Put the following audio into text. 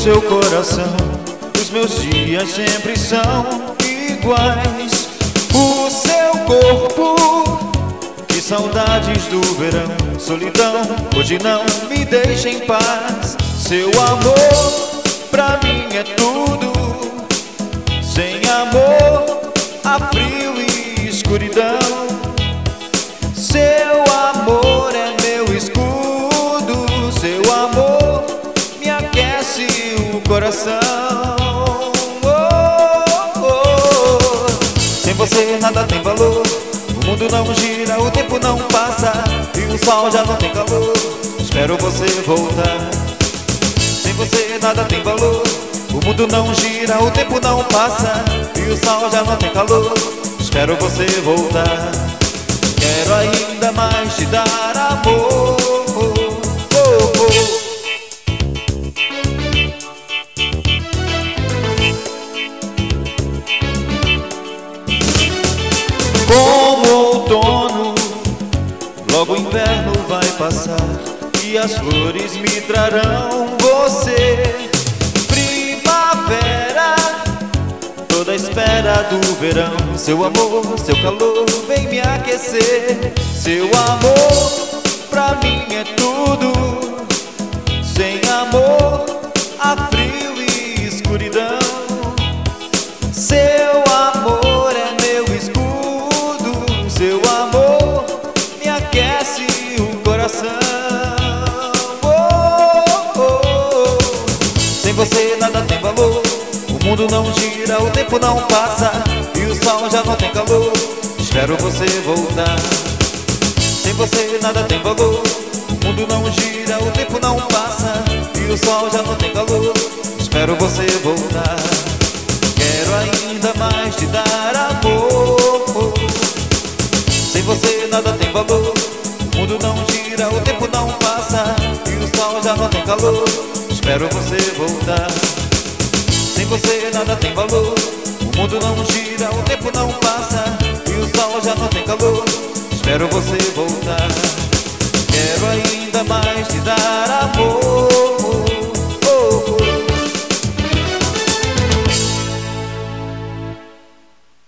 seu coração. Os meus dias sempre são iguais. O seu corpo, que saudades do verão. Solidão, hoje não me deixa em paz. Seu amor, pra mim é tudo. Sem amor, há frio e escuridão. Seu amor é meu escudo. Seu amor me aquece o coração. Sem você nada tem valor. O mundo não gira, o tempo não passa e o sol já não tem calor. Espero você voltar. Sem você nada tem valor. O mundo não gira, o tempo não passa e o sol já não tem calor. Espero você voltar. Quero ainda mais te dar amor. Como outono, logo o inverno vai passar e as flores me trarão você. Primavera, toda a espera do verão. Seu amor, seu calor vem me aquecer. Seu amor, pra mim é tudo. Sem amor, há frio e escuridão. Seu amor é meu escudo. Seu amor me aquece o coração. Sem você nada tem valor. O mundo não gira, o tempo não passa e o sol já não tem calor. Espero você voltar. Sem você nada tem valor. O mundo não gira, o tempo não passa e o sol já não tem calor. Espero você voltar. Quero ainda mais te dar amor. Sem você nada tem valor. O mundo não gira, o tempo não passa e o sol já não tem calor. Espero você voltar. Sem você nada tem valor. O mundo não gira, o tempo não passa e o sol já não tem calor. Espero você voltar. Quero ainda mais te dar amor.